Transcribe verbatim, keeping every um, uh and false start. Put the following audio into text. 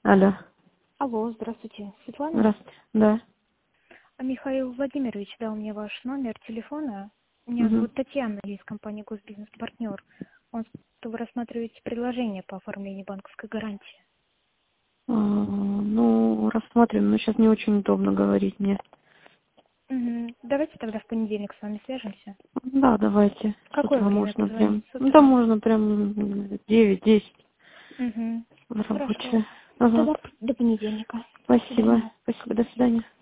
Алло. Алло, здравствуйте, Светлана? Здравствуйте. Да. Михаил Владимирович дал мне ваш номер телефона. Меня Угу. зовут Татьяна, я из компании «Госбизнес-партнер». Он, что вы рассматриваете предложение по оформлению банковской гарантии. А, ну, рассмотрим, но сейчас не очень удобно говорить мне. Угу. Давайте тогда в понедельник с вами свяжемся. Да, давайте. С Какое утра время можно позвонить прям. с Ну, да, утра? можно прям девять-десять Угу. в Хорошо. рабочее. Ага. Тогда до понедельника. До Спасибо. свидания. Спасибо. До свидания.